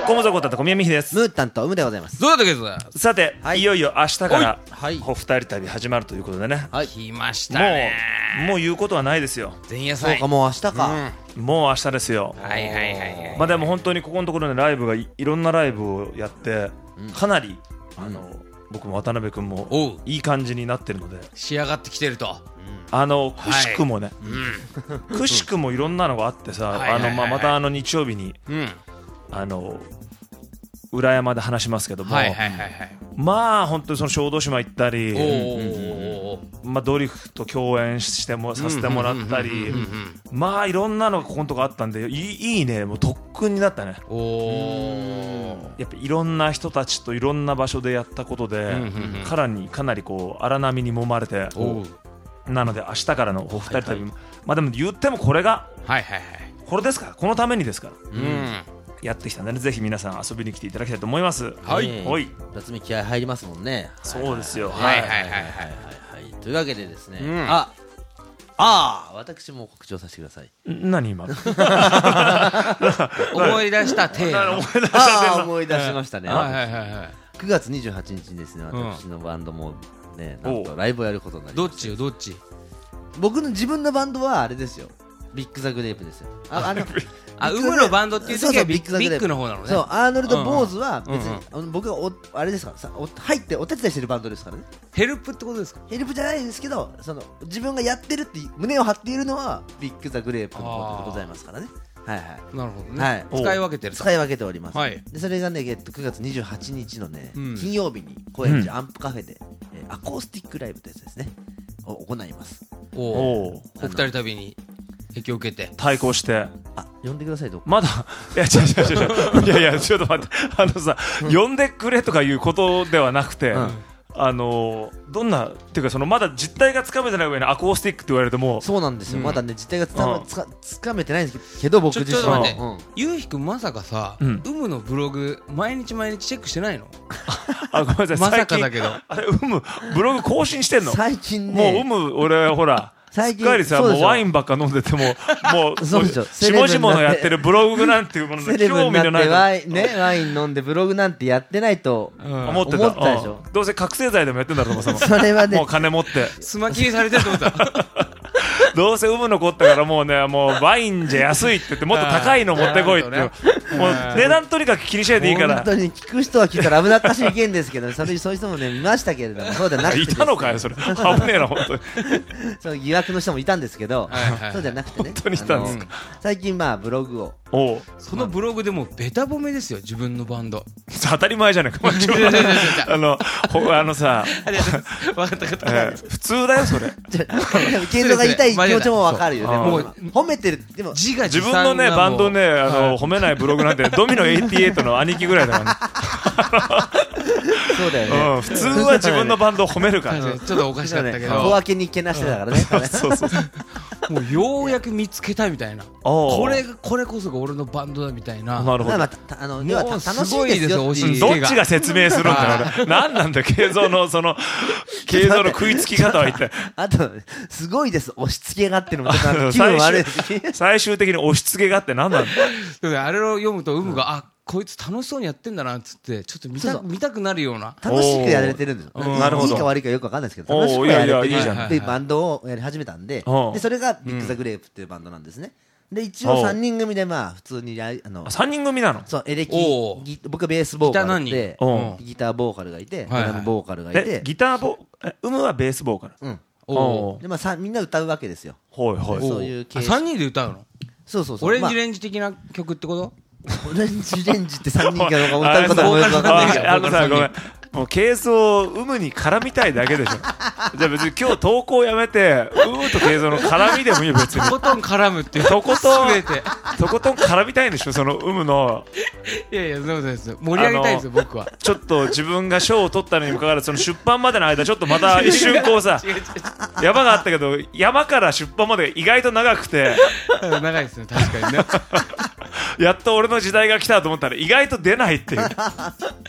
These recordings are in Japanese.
こもぞこたと小宮美です。 ムータンとウムでございます。 どうだったっけどだ。 さて、いよいよ明日からはいお二人旅始まるということでね、 来ましたね。 もう言うことはないですよ。 前夜祭。 そうか、もう明日か。 もう明日ですよ。 はいはいはいはい。 まあでも本当にここのところね、ライブがいろんなライブをやってかなり僕も渡辺君もいい感じになってるので、 仕上がってきてると。 くしくもね、くしくもいろんなのがあってさ、また日曜日に裏山で話しますけども、まあ本当にその小豆島行ったり、まあドリフと共演してもさせてもらったり、まあいろんなのがここのとこあったんで、いいね、もう特訓になったね。やっぱいろんな人たちといろんな場所でやったことで、かなりこう荒波に揉まれて、なので明日からのお二人旅、まあでも言ってもこれがこれですから、このためにですから。やってきたんでね、ぜひ皆さん遊びに来ていただきたいと思います。 はい。夏目気合入りますもんね。 そうですよ。 はいというわけでですね、私も告知をさせてください。 何今？ 思い出したテーマ。 思い出しましたね。 9 月28日にですね、私のバンドもね、なんとライブをやることになりました。 どっち？ 僕の自分のバンドはあれですよ。ビッグザグレープですよ。 ウムのバンドっていう時はビッグの方なのね。 そう、アーノルド・ボーズは別に僕があれですから入ってお手伝いしてるバンドですからね。 ヘルプってことですか？ ヘルプじゃないんですけど、自分がやってるって胸を張っているのはビッグザグレープの方でございますからね。はいはい。 なるほどね。使い分けてる。 使い分けております。でそれがね、9月28日のね、金曜日に高円寺アンプカフェでアコースティックライブというやつですねを行います。 お二人旅に影響を受けて対抗して、 呼んでください。 まだいや違うちょっと待って、さ、呼んでくれとかいうことではなくて、どんなっていうか、まだ実態がつかめてない上にアコースティックって言われても、 そうなんですよ。まだね、実態がつかめてないんですけど、僕自身はゆうひくんまさかさ、ウムのブログ毎日チェックしてないの？ ごめんなさい、 まさかだけど、 あれウムブログ更新してんの？ 最近ね、 もうウム俺ほら最近しっかりさ、もうワインばっか飲んでても下々のやってるブログなんていうもので興味のないワイン飲んでブログなんてやってないと思ってたでしょ。 どうせ覚醒剤でもやってんだろうと思ってた。 それはね、 もう金持ってスマキにされてると思った。 どうせウムの子ったからもうワインじゃ安いって言って、もっと高いの持ってこいって、もう値段とにかく気にしないでいいから。 本当に聞く人は聞いたら危なっかしい意見ですけど、そういう人もね見ましたけれども、そうじゃなくて、 いたのかよそれ、危ねえな本当に。 そう疑惑の人もいたんですけど、そうじゃなくてね、 本当にいたんですか。 最近ブログを、 そのブログでもベタ褒めですよ、自分のバンド。 当たり前じゃないか。さ、 分かった普通だよそれ。 ケンドが言いたい気持ちも分かるよね。もう褒めてる。でも自分のねバンドね、褒めないブログなんてドミノ88の兄貴ぐらいだからね。 そうだよね。 普通は自分のバンドを褒めるから。 ちょっとおかしかったけど、 小分けにけなしてたからね。 もうようやく見つけたみたいな、これこそが俺のバンドだみたいな。 なるほど。 もうすごいですよ、押し付けが。 どっちが説明するんだろう。何なんだ慶三の食いつき方は一体。 あとすごいです、押し付けがってのも気分悪い。 最終的に押し付けがって何なんだ。 あれを読むとウムがこいつ楽しそうにやってんだなっつって、ちょっと見たくなるような。 楽しくやれてるんですよ。 なるほど。 いいか悪いかよくわかんないですけど、楽しくやれてるっていうバンドをやり始めたんで、それがビッグザグレープっていうバンドなんですね。で一応3人組で普通に 3人組なの？ そう、エレキ、僕はベースボーカルで、ギターボーカルがいて、ドラムボーカルがいて、 ギターウムはベースボーカル。 でみんな歌うわけですよ。そういう系。 3人で歌うの？ そう。 オレンジレンジ的な曲ってこと？ オレンジレンジって3人が歌うこともよくわかんないけど、 ごめん、もうケイソウムに絡みたいだけでしょ。じゃあ別に今日投稿やめてウムとケイソウの絡みでもいいよ別に。 とことん絡むっていう。 とことん絡みたいんでしょ、そのウムの。 いやそうです、盛り上げたいんですよ僕は。 ちょっと自分が賞を取ったのにもかかわらず、その出版までの間ちょっとまた一瞬こうさ山があったけど、山から出版まで意外と長くて長いですね、確かにね。 やっと俺の時代が来たと思ったら意外と出ないっていう。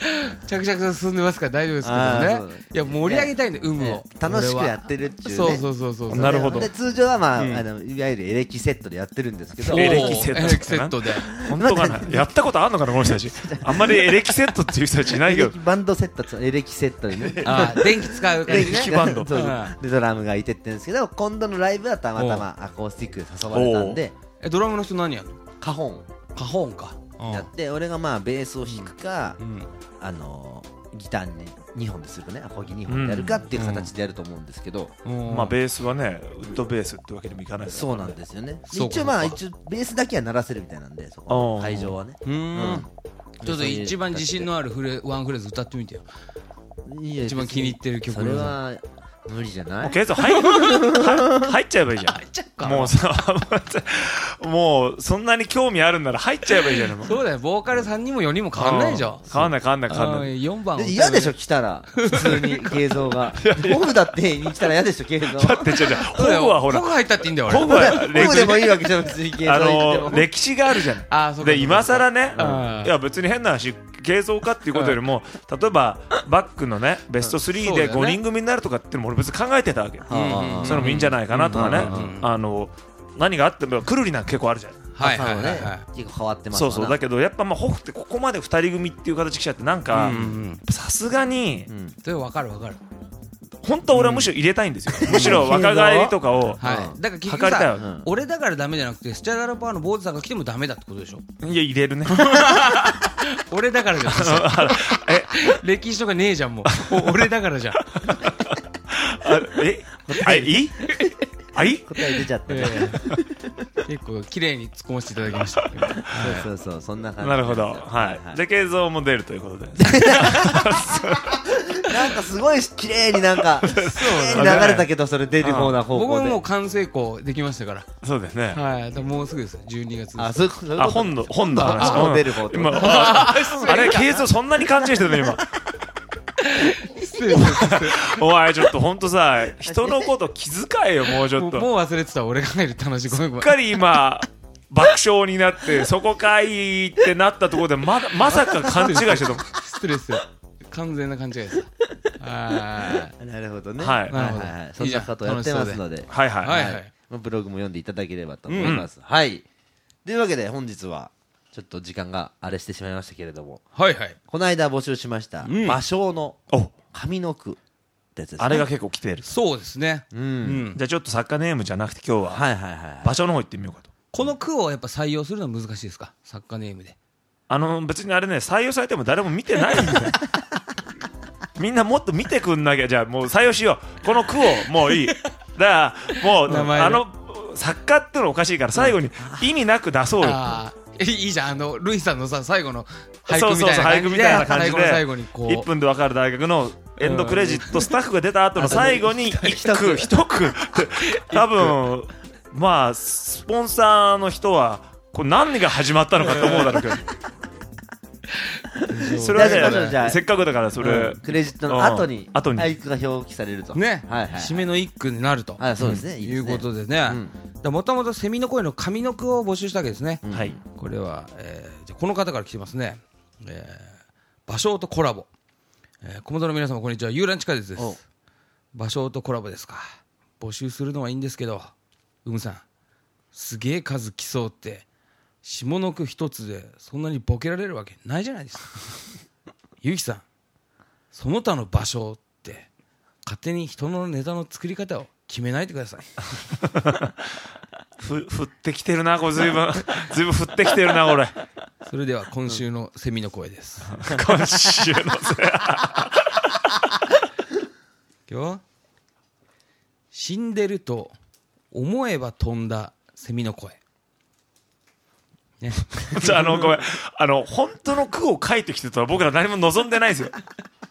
着々と進んでますから大丈夫ですけどね。いや盛り上げたいんで有無を楽しくやってるっていうね。 そうなるほど。 で通常はまあいわゆるエレキセットでやってるんですけど、 エレキセットで本当かな、やったことあんのかなこの人たち。あんまりエレキセットっていう人たちいないけど、 バンドセット、エレキセットにね、 電気使う感じね。 電気バンドでドラムがいてってんですけど、今度のライブはたまたまアコースティックで誘われたんで、 ドラムの人何やるの？ カホンかやって、俺がまあベースを弾くか、ギターに2本でするね、アコギ2本でやるかっていう形でやると思うんですけど、 まあベースはねウッドベースってわけにもいかないですそうなんですよね。一応ベースだけは鳴らせるみたいなんで、そこ会場はね。 ちょっと一番自信のあるワンフレーズ歌ってみてよ。一番気に入ってる曲。 それは無理じゃない？ 入っちゃえばいいじゃん。 入っちゃうか。 もうさ、もうそんなに興味あるんなら入っちゃえばいいじゃん。 そうだよ、ボーカル3人も4人も変わんないじゃん。 変わんない。 4番嫌でしょ来たら普通に映像が。ホグだってに来たら嫌でしょ映像。 だってホグはほら。 ホグ入ったっていいんだよ俺。 ホグでもいいわけじゃん別に映像。 歴史があるじゃん。で今更ね、いや別に変な話。映像化っていうことよりも、例えばバックのねベスト3で5人組になるとかっていうのも俺別に考えてたわけよ。それもいいんじゃないかなとかね。何があってもくるりなんか結構あるじゃん。 結構変わってます。 そうだけどやっぱまあホフってここまで2人組っていう形来ちゃってなんかさすがに分かる本当は俺はむしろ入れたいんですよ。むしろ若返りとかをだから結局さ、俺だからダメじゃなくてスチャダラパーの坊主さんが来てもダメだってことでしょ。 いや入れるね。 俺だからじゃん。歴史とかねえじゃんもう。俺だからじゃん。 いい答え出ちゃったね。 結構綺麗に突っ込ませていただきました。 そうそんな感じ。 なるほど。はい。じゃあ映像も出るということで。 なんかすごい綺麗になんか綺麗に流れたけど、それ出る方な方向で。 僕ももう完成功できましたから。 そうですね。 はい。もうすぐですよ。12月。 本の話。 出る方。 あれ映像そんなに勘違いしてるの今。お前ちょっと本当さ、人のこと気遣えよもうちょっと。 もう忘れてた俺が入るって話。ごめん。 しっかり今爆笑になってそこかいってなったところでまさか勘違いしてた。 失礼ですよ。完全な勘違いです。 なるほどね。 はい。 そんなことやってますので、ブログも読んでいただければと思います。はい。というわけで本日はちょっと時間があれしてしまいましたけれども、この間募集しました芭蕉の上の句ってやつですね。 あれが結構来てる。 そうですね。 じゃあちょっと作家ネームじゃなくて今日は芭蕉の方行ってみようかと。 この句をやっぱ採用するのは難しいですか、作家ネームで。 別にあれね、採用されても誰も見てないんだよ。みんなもっと見てくんなきゃ。じゃあもう採用しよう。この句をもういい。だからもう作家ってのおかしいから最後に意味なく出そうよ。 いいじゃん。ルイさんのさ最後の俳句みたいな感じで最後にこう1分で分かる大学のエンドクレジットスタッフが出た後の最後に一句って多分まあスポンサーの人はこれ何が始まったのかと思うだろうけど。それはね、せっかくだからそれクレジットの後に俳句が表記されるとね、締めの一句になるということでね。もともとセミの声の上の句を募集したわけですね。これはこの方から来てますね。芭蕉とコラボ。コモドの皆様こんにちは、ユーラン地下鉄です。芭蕉とコラボですか。募集するのはいいんですけど、うむさんすげえ数来そうって下の句一つでそんなにボケられるわけないじゃないですか。ゆきさん、その他の芭蕉って勝手に人のネタの作り方を決めないでください。 振ってきてるな、これずいぶん振ってきてるな俺。 それでは今週のセミの声です。 今週の今日死んでると思えば飛んだセミの声。ね、 ごめん、本当の句を書いてきてとは僕ら何も望んでないですよ。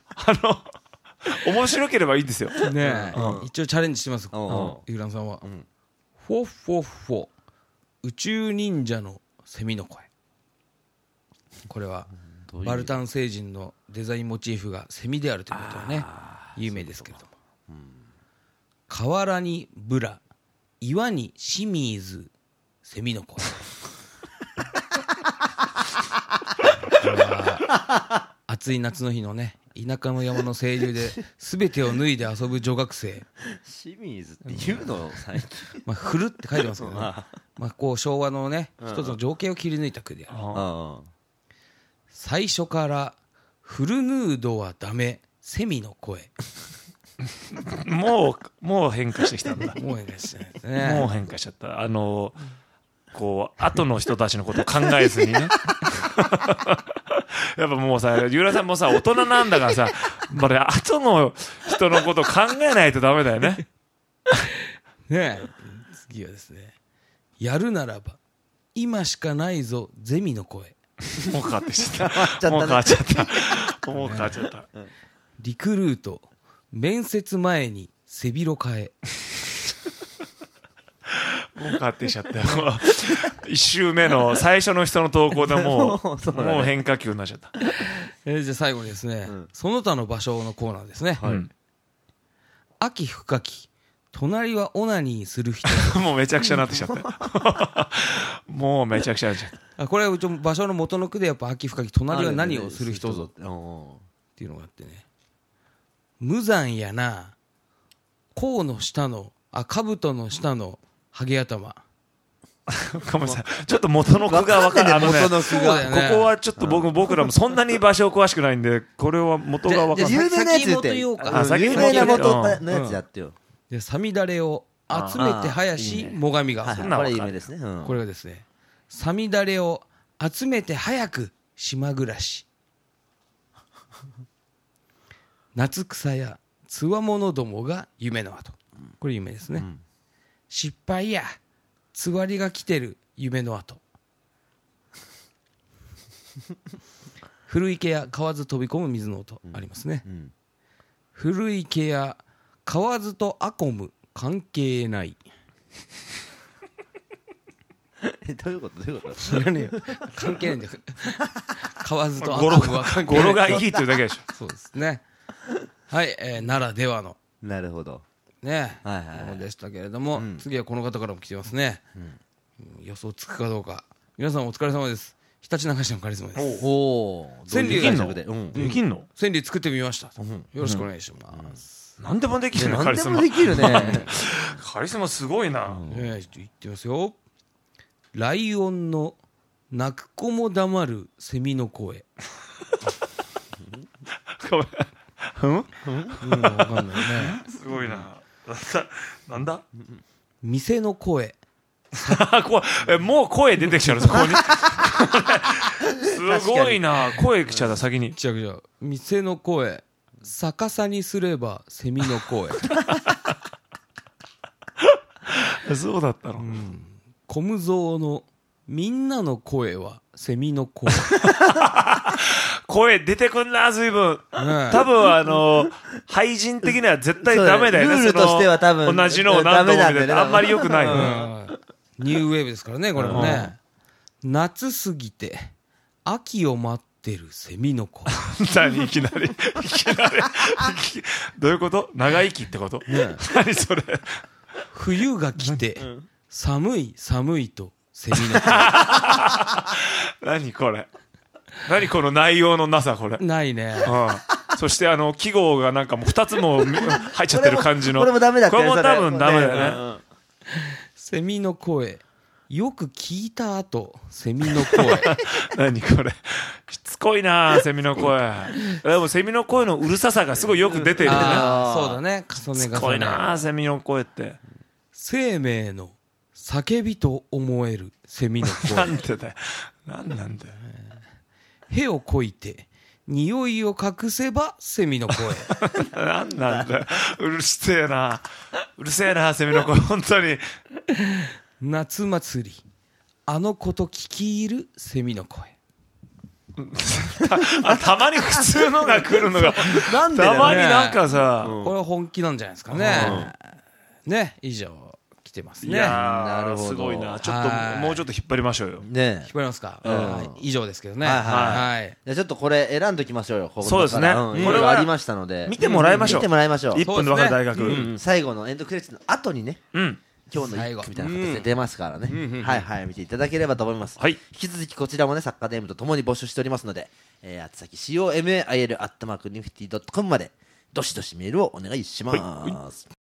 面白ければいいんですよ。 ね、一応チャレンジしてます。ゆうらんさんは、フォッフォッフォ宇宙忍者のセミの声。これはバルタン星人のデザインモチーフがセミであるということはね有名ですけれども、河原にブラ、岩に清水、セミの声。これは暑い夏の日のね田舎の山の清流で全てを脱いで遊ぶ女学生清水って言うの最近まあ振るって書いてますけどねまあこう昭和のね一つの情景を切り抜いた句である。最初からフルヌードはダメセミの声もう変化してきたんだ。 もう変化してね。 もう変化しちゃった。こう後の人たちのことを考えずにねやっぱもうさゆらさんもさ大人なんだからさ後の人のことを考えないとダメだよねねえ次はですねやるならば今しかないぞゼミの声もう変わってきちゃったもう変わっちゃったもう変わっちゃった、 リクルート面接前に背広替えもう変わってきちゃったよ1周目の最初の人の投稿でもう変化球になっちゃった。 じゃあ最後にですね、その他の場所のコーナーですね、秋深き隣はオナニーする人もうめちゃくちゃなってきちゃったもうめちゃくちゃなっちゃった。 これは場所の元の句でやっぱ秋深き隣は何をする人ぞっていうのがあってね、無残やな甲の下の兜の下のハゲ頭ごめんなさいちょっと元の句が分からない、ここはちょっと僕らもそんなに場所詳しくないんでこれは元が分からない。 有名なやつって有名な元のやつやってよ。 でさみだれを集めて早し最上がこれ有名ですね。 これがですねさみだれを集めて早く島暮らし夏草やつわものどもが夢の跡、これ夢ですね、失敗やつわりが来てる夢の跡古池や買わず飛び込む水の音、ありますね、古池や買わずとあこむ関係ないどういうこと知らねえよ関係ないんだよ買わずとあこむは関係ない語呂がいいっていうだけでしょそうですねはい、ならではのなるほどねものでしたけれども、次はこの方からも来てますね、予想つくかどうか。皆さんお疲れ様です。ひたちなか市のカリスマです。 川柳できんの川柳作ってみました、よろしくお願いします、 何でもできるねカリスマ。 何でもできるねカリスマすごいな。 言ってますよ。ライオンの鳴く子も黙るセミの声ごめん分かんないねすごいな。なんだ店の声もう声出てきちゃうそこにすごいな声来ちゃった先に。 店の声逆さにすればセミの声そうだったの、 コムゾウのみんなの声はセミの声声出てくんな随分、多分廃人的には絶対ダメだよね。 ルールとしては多分同じのを何度も見ててあんまり良くないよね。 ニューウェーブですからねこれもね、夏過ぎて秋を待ってるセミの声何いきなりどういうこと？長生きってこと？何それ？ 冬が来て寒い寒いとセミの声何これ？何この内容のなさこれ？ ないね。 そして記号がなんかもう2つも入っちゃってる感じの。 これもダメだったよ。これも多分ダメだよね。 セミの声よく聞いた後セミの声何これしつこいなセミの声でもセミの声のうるささがすごいよく出てるよね。 そうだね重ね重ね。 しつこいなセミの声って。 生命の叫びと思えるセミの声なんでだよなんなんだよ。 屁をこいて匂いを隠せばセミの声なんなんだようるせえなセミの声本当に。 夏祭りあの子と聞き入るセミの声たまに普通のが来るのがなんでたまになんかさ、 これは本気なんじゃないですかね、ね以上来てますね。 いやなるほどすごいな。ちょっともうちょっと引っ張りましょうよね。 引っ張りますか、以上ですけどね。 はいじゃあちょっとこれ選んどきましょうよ。 そうですね、 これはありましたので見てもらいましょう。 見てもらいましょう。 1分で分かる大学最後のエンドクレジットの後にね今日の一句みたいな形で出ますからね、はいはい、見ていただければと思います。引き続きこちらもね、作家ネームとともに募集しておりますので、宛先 comail@nifty.com までどしどしメールをお願いします。